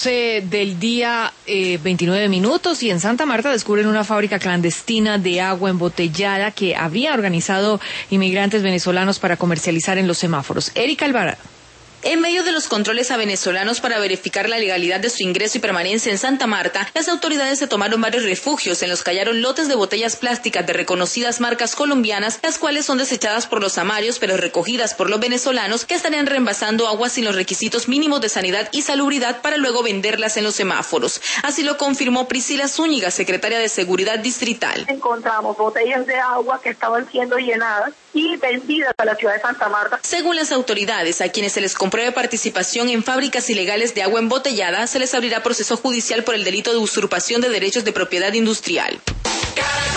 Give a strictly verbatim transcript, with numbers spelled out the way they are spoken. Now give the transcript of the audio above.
doce del día, eh, veintinueve minutos, y en Santa Marta descubren una fábrica clandestina de agua embotellada que habría organizado inmigrantes venezolanos para comercializar en los semáforos. Erika Alvarado. En medio de los controles a venezolanos para verificar la legalidad de su ingreso y permanencia en Santa Marta, las autoridades se tomaron varios refugios en los que hallaron lotes de botellas plásticas de reconocidas marcas colombianas, las cuales son desechadas por los samarios pero recogidas por los venezolanos, que estarían reembasando agua sin los requisitos mínimos de sanidad y salubridad para luego venderlas en los semáforos. Así lo confirmó Priscila Zúñiga, secretaria de Seguridad Distrital. Encontramos botellas de agua que estaban siendo llenadas y vendidas a la ciudad de Santa Marta. Según las autoridades, a quienes se les compruebe participación en fábricas ilegales de agua embotellada, se les abrirá proceso judicial por el delito de usurpación de derechos de propiedad industrial.